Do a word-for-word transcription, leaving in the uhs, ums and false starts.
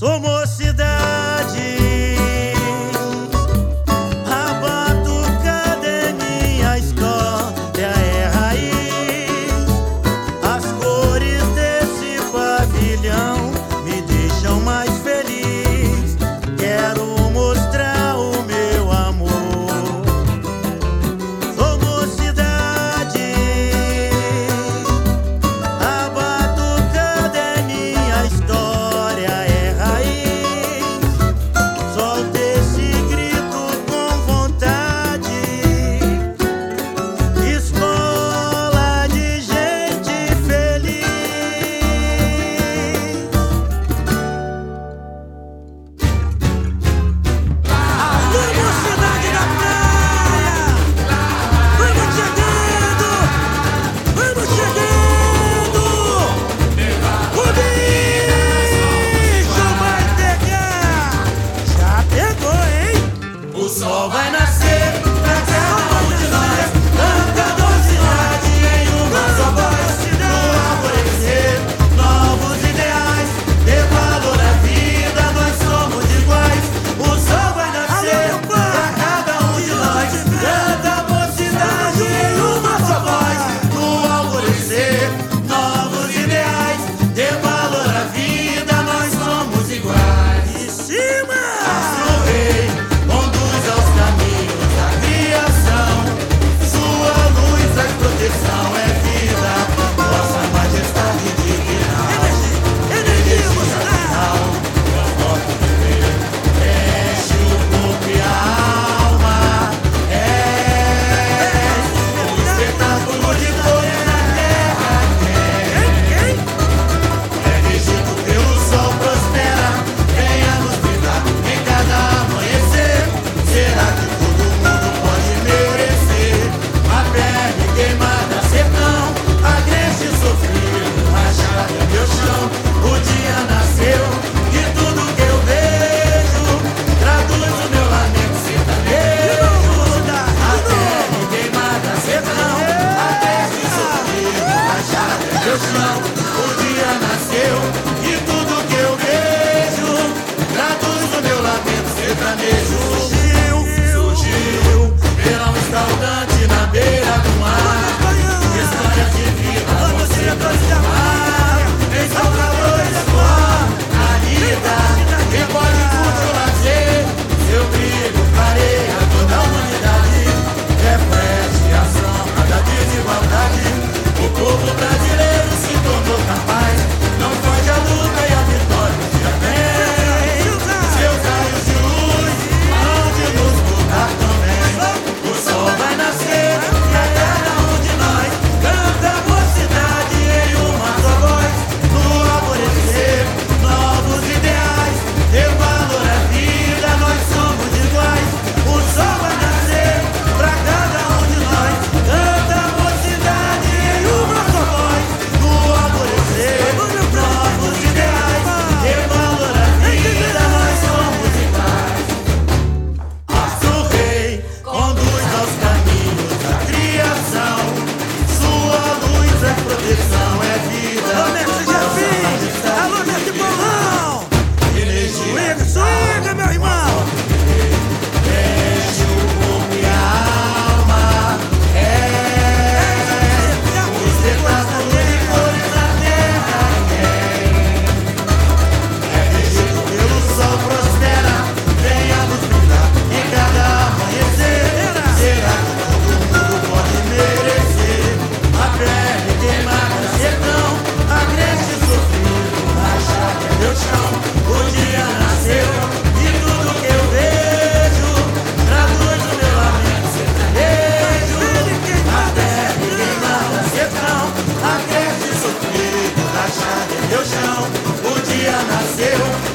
Sou mocidade, a batucada minha história é raiz. As cores desse pavilhão me deixam mais feliz. Quero mostrar o meu amor. Sou mocidade, a batucada é minha história é raiz. Solta esse grito com vontade. Escola de gente feliz. Alô, mocidade da praia! Vamos chegando! Vamos chegando! O bicho vai pegar! Já pegou, hein? O sol vai nascer pra cada um de nós. Canta cidade em uma só voz. No alvorecer, novos ideais. Dê valor à vida, nós somos iguais. O sol vai nascer pra cada um de nós. Canta mocidade em uma só voz. No alvorecer, novos ideais. Dê valor à vida, nós somos iguais. E cima! Astro Rei conduz aos caminhos da criação. Sua luz, a proteção é vida. Vossa majestade divina. Energia emocional. Transporte viver. Enche o corpo e a alma. É um espetáculo de cores na terra. Quem? É regido pelo sol, prospera. Venha nos brindar em cada amanhecer. Será que todo mundo pode merecer? A pele queimada, sertão, agreste sofrido, rachado é meu chão. O dia nasceu e tudo que eu vejo traduz o meu lamento sertanejo. A pele queimada, sertão, agreste sofrido, rachado é meu chão. O dia nasceu e tudo que eu vejo traduz o meu lamento sertanejo. Surgiu, surgiu, verão escaldante na beira do mar. História de vida, você transformar em salvadores da flor. A vida recolhe curte o lazer. Seu brilho clareia toda a humanidade. Reflete a sombra da desigualdade. O povo brasileiro se tornou capaz. Não foge a luta e a vitória um dia vem. Seus raios de luz hão de nos mudar também. O sol vai nascer pra cada um de nós. Canta a mocidade em uma só voz. No alvorecer, novos ideais. Dê valor à vida, nós somos iguais. O sol vai nascer pra cada um de nós. Canta a mocidade em uma só voz. No alvorecer, novos ideais. Dê valor à vida, nós somos iguais. Astro Rei conduz aos caminhos da criação. Sua luz é proteção, é vida. Alô, mestre Jefinho! Alô, mestre Bolão! Energia Swinga, swinga, meu irmão! enche o corpo e a alma. É um espetáculo de cores na terra. É regido pelo sol, prospera. Venha nos brindar em cada amanhecer. Será que todo mundo pode merecer? A pele queimada, sertão, agreste sofrido, rachado é meu chão. O dia nasceu e tudo que eu vejo traduz o meu lamento sertanejo. A pele queimada, sertão, agreste sofrido, rachado é meu chão. O dia nasceu